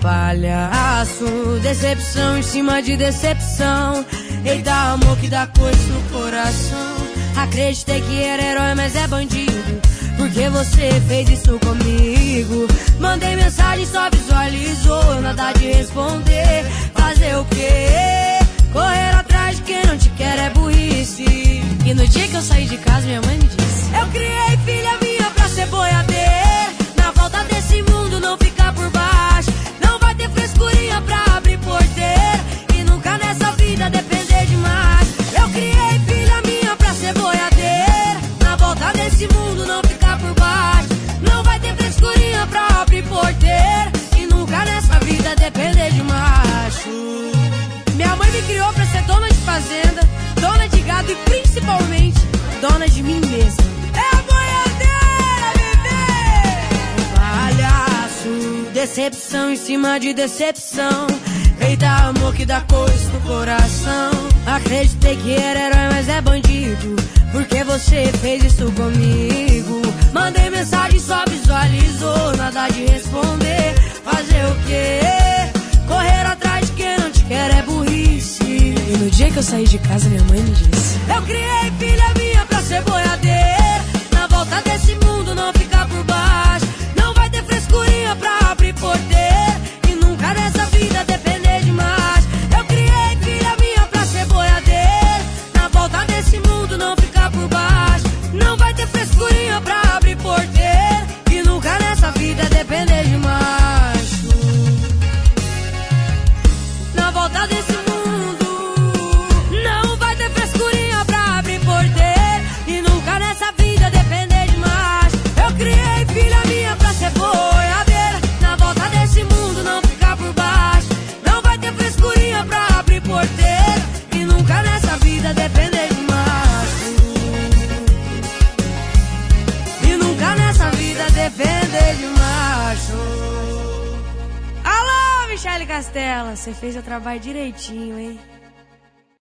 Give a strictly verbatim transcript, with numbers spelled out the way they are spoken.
palhaço, decepção em cima de decepção. Eita, amor que dá coisa no coração. Acreditei que era herói, mas é bandido, porque você fez isso comigo. Mandei mensagem, só visualizou, nada de responder. Fazer o quê? Correr atrás de quem não te quer é burrice. E no dia que eu saí de casa, minha mãe me disse: eu criei filha minha pra ser boiadeira. Na volta desse mundo não ficar por baixo. Não vai ter frescurinha pra abrir porteira. E nunca nessa vida depender demais. Eu criei filha minha pra ser boiadeira. Na volta desse mundo não ficar por baixo. Não vai ter frescurinha pra abrir porteira. E nunca nessa vida depender de macho. Minha mãe me criou pra ser dona de fazenda, dona de gado e principalmente dona de mim mesma. É a boiadeira, bebê! Palhaço, decepção em cima de decepção. Eita, amor que dá coisa no coração. Acreditei que era herói, mas é bandido, porque você fez isso comigo. Mandei mensagem, só visualizou, nada de responder. Fazer o quê? Correr atrás de quem não te quer é burrice. E no dia que eu saí de casa, minha mãe me disse: eu criei filha minha pra ser boiadeira. Na volta desse mundo não ficar por baixo. Não vai ter frescurinha pra abrir porteira. E nunca nessa vida depender de mais. Eu criei filha minha pra ser boiadeira. Na volta desse mundo não ficar por baixo. Não vai ter frescurinha pra abrir porteira. E nunca nessa vida depender de macho. Na volta desse mundo não vai ter frescurinha pra abrir porteira. E nunca nessa vida depender de macho. Eu criei filha minha pra ser boiadeira. Na volta desse mundo não ficar por baixo. Não vai ter frescurinha pra abrir porteira. E nunca nessa vida depender de macho. E nunca nessa vida depender de macho. Alô, Michele Castela, você fez o trabalho direitinho, hein?